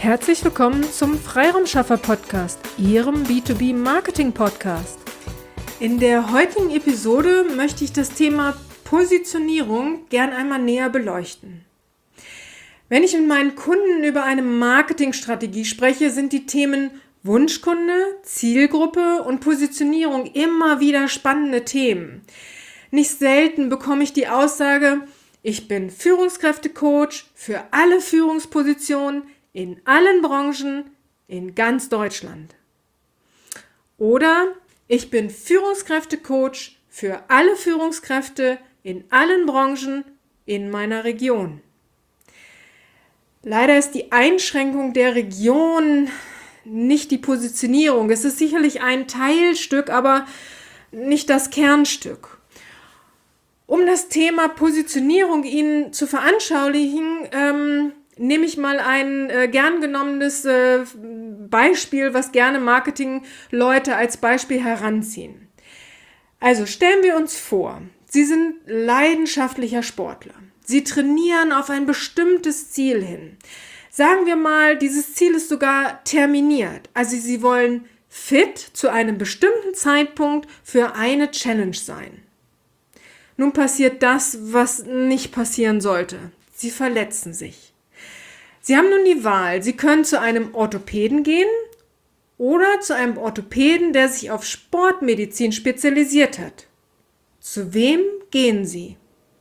Herzlich willkommen zum Freiraumschaffer-Podcast, Ihrem B2B-Marketing-Podcast. In der heutigen Episode möchte ich das Thema Positionierung gern einmal näher beleuchten. Wenn ich mit meinen Kunden über eine Marketingstrategie spreche, sind die Themen Wunschkunde, Zielgruppe und Positionierung immer wieder spannende Themen. Nicht selten bekomme ich die Aussage, ich bin Führungskräftecoach für alle Führungspositionen in allen Branchen in ganz Deutschland. Oder ich bin Führungskräftecoach für alle Führungskräfte in allen Branchen in meiner Region. Leider ist die Einschränkung der Region nicht die Positionierung. Es ist sicherlich ein Teilstück, aber nicht das Kernstück. Um das Thema Positionierung Ihnen zu veranschaulichen, nehme ich mal ein gern genommenes Beispiel, was gerne Marketingleute als Beispiel heranziehen. Also stellen wir uns vor, Sie sind leidenschaftlicher Sportler. Sie trainieren auf ein bestimmtes Ziel hin. Sagen wir mal, dieses Ziel ist sogar terminiert. Also Sie wollen fit zu einem bestimmten Zeitpunkt für eine Challenge sein. Nun passiert das, was nicht passieren sollte. Sie verletzen sich. Sie haben nun die Wahl, Sie können zu einem Orthopäden gehen oder zu einem Orthopäden, der sich auf Sportmedizin spezialisiert hat. Zu wem gehen Sie?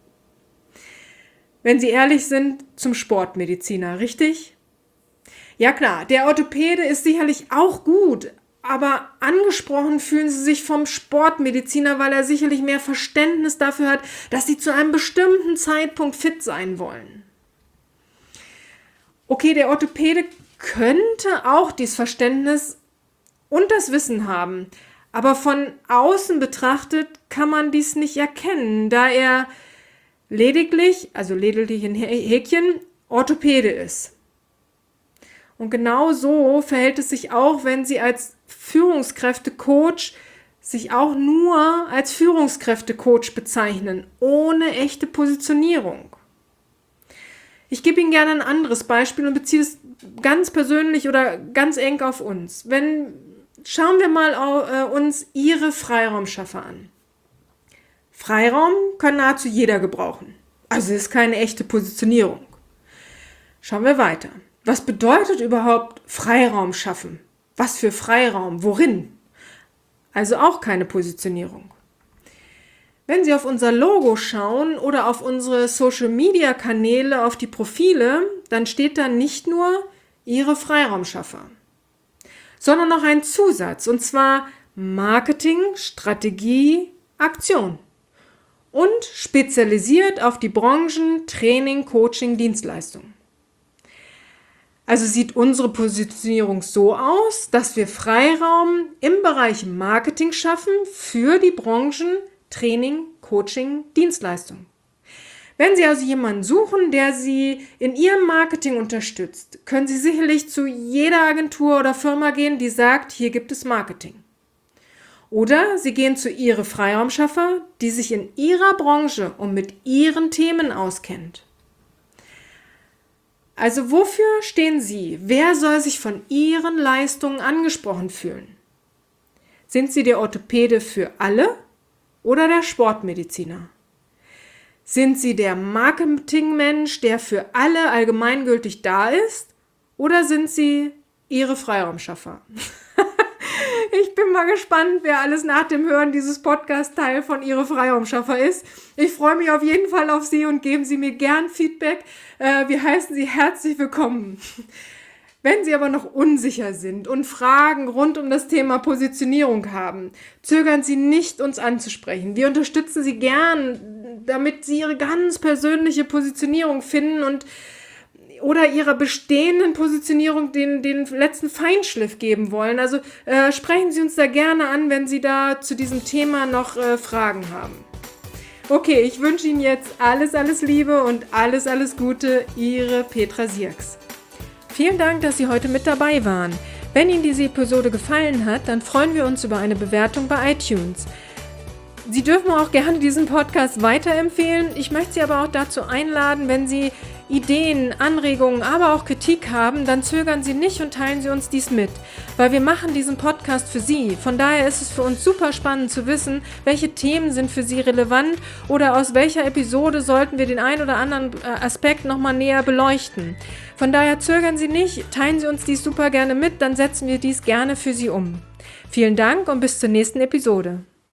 Wenn Sie ehrlich sind, zum Sportmediziner, richtig? Ja klar, der Orthopäde ist sicherlich auch gut, aber angesprochen fühlen Sie sich vom Sportmediziner, weil er sicherlich mehr Verständnis dafür hat, dass Sie zu einem bestimmten Zeitpunkt fit sein wollen. Okay, der Orthopäde könnte auch dieses Verständnis und das Wissen haben, aber von außen betrachtet kann man dies nicht erkennen, da er lediglich in Häkchen, Orthopäde ist. Und genau so verhält es sich auch, wenn Sie als Führungskräftecoach sich auch nur als Führungskräftecoach bezeichnen, ohne echte Positionierung. Ich gebe Ihnen gerne ein anderes Beispiel und beziehe es ganz persönlich oder ganz eng auf uns. Schauen wir mal uns Ihre Freiraumschaffer an. Freiraum kann nahezu jeder gebrauchen. Also ist keine echte Positionierung. Schauen wir weiter. Was bedeutet überhaupt Freiraum schaffen? Was für Freiraum? Worin? Also auch keine Positionierung. Wenn Sie auf unser Logo schauen oder auf unsere Social-Media-Kanäle, auf die Profile, dann steht da nicht nur Ihre Freiraumschaffer, sondern noch ein Zusatz, und zwar Marketing, Strategie, Aktion und spezialisiert auf die Branchen Training, Coaching, Dienstleistung. Also sieht unsere Positionierung so aus, dass wir Freiraum im Bereich Marketing schaffen für die Branchen Training, Coaching, Dienstleistung. Wenn Sie also jemanden suchen, der Sie in Ihrem Marketing unterstützt, können Sie sicherlich zu jeder Agentur oder Firma gehen, die sagt, hier gibt es Marketing. Oder Sie gehen zu Ihrer Freiraumschaffer, die sich in Ihrer Branche und mit Ihren Themen auskennt. Also wofür stehen Sie? Wer soll sich von Ihren Leistungen angesprochen fühlen? Sind Sie der Orthopäde für alle oder der Sportmediziner? Sind Sie der Marketingmensch, der für alle allgemeingültig da ist? Oder sind Sie Ihre Freiraumschaffer? Ich bin mal gespannt, wer alles nach dem Hören dieses Podcasts Teil von Ihre Freiraumschaffer ist. Ich freue mich auf jeden Fall auf Sie und geben Sie mir gern Feedback. Wir heißen Sie herzlich willkommen. Wenn Sie aber noch unsicher sind und Fragen rund um das Thema Positionierung haben, zögern Sie nicht, uns anzusprechen. Wir unterstützen Sie gern, damit Sie Ihre ganz persönliche Positionierung finden oder Ihrer bestehenden Positionierung den letzten Feinschliff geben wollen. Also sprechen Sie uns da gerne an, wenn Sie da zu diesem Thema noch Fragen haben. Okay, ich wünsche Ihnen jetzt alles Liebe und alles Gute, Ihre Petra Sierks. Vielen Dank, dass Sie heute mit dabei waren. Wenn Ihnen diese Episode gefallen hat, dann freuen wir uns über eine Bewertung bei iTunes. Sie dürfen auch gerne diesen Podcast weiterempfehlen. Ich möchte Sie aber auch dazu einladen, wenn Sie Ideen, Anregungen, aber auch Kritik haben, dann zögern Sie nicht und teilen Sie uns dies mit, weil wir machen diesen Podcast für Sie. Von daher ist es für uns super spannend zu wissen, welche Themen sind für Sie relevant oder aus welcher Episode sollten wir den einen oder anderen Aspekt nochmal näher beleuchten. Von daher zögern Sie nicht, teilen Sie uns dies super gerne mit, dann setzen wir dies gerne für Sie um. Vielen Dank und bis zur nächsten Episode.